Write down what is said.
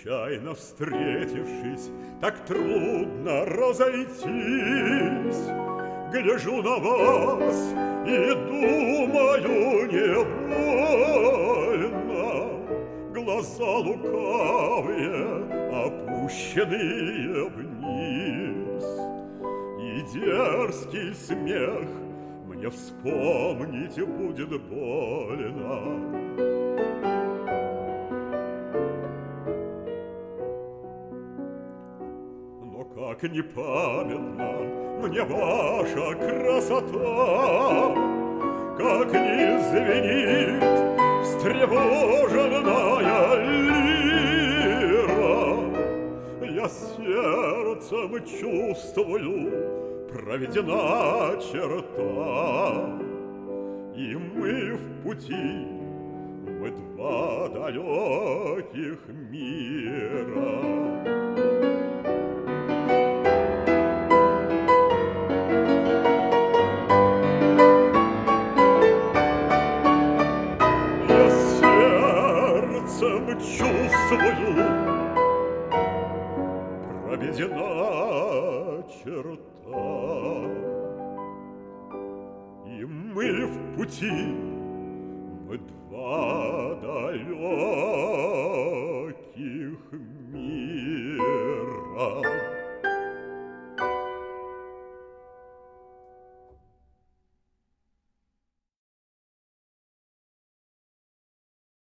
случайно встретившись, так трудно разойтись. Гляжу на вас и думаю невольно, глаза лукавые, опущенные вниз, и дерзкий смех мне вспомнить будет больно. Но как не памятна мне ваша красота, как не звенит встревоженная лира, я сердцем чувствую, проведена черта, и мы в пути, мы два далеких мира. Я сердцем чувствую, проведена черта, и мы в пути, мы два далеких